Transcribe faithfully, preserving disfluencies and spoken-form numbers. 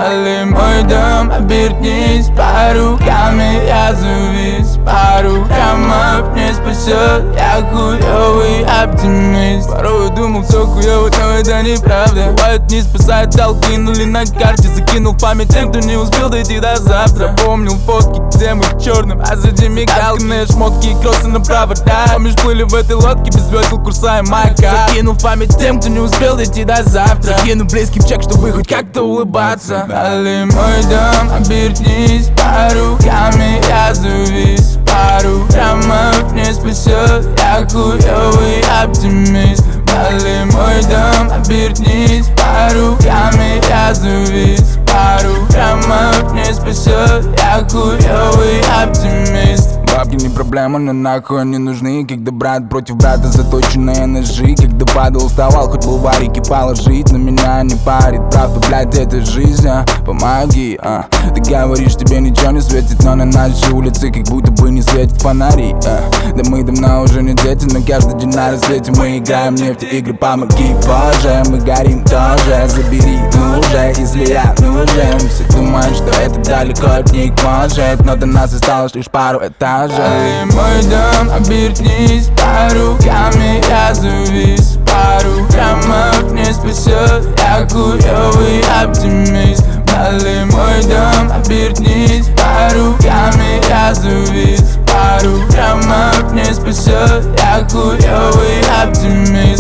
Дали мой дом, обернись, по руками я завис. Пару граммов не спасет, я хуёвый оптимист. Порой думал, все хуёво, но это неправда. Бывает, не спасает, толкинули на карте. Закинул в память тем, кто не успел дойти до завтра. Помнил фотки, где мы в черном, а за мигалками шмотки и кроссы на провода. Помнишь, плыли в этой лодке без весел, курсая маяка. Закинул в память тем, кто не успел дойти до завтра. Закину близким чек, чтобы хоть как-то улыбаться. Дали мой дом, обернись, по руками я завис. Пару граммов не спасет, я хуёвый оптимист. Дали мой дом, обернись, по руками я завис. Пару граммов не спасет, я хуёвый оптимист. Бабки не проблема, но нахуй они нужны. Когда брат против брата, заточенные ножи. Когда падал, вставал, хоть был варики положить. На меня не парит, правда, блядь, это жизнь, а? Помоги, а? Ты говоришь, тебе ничего не светит, но на нашей улице как будто бы не светит фонари, а? Да мы давно уже не дети, но каждый день на рассвете мы играем в нефтеигры. Помоги, боже, мы горим тоже. Забери, ну уже, если я нужен. Все думают, что это далеко от них может, но до нас осталось лишь пару этажей. Дали мой дом, обернись, по руками я завис. Пару граммов не спасет, я хуёвый оптимист. Дали мой дом, обернись, по руками я завис. Пару граммов не спасет, я хуёвый оптимист.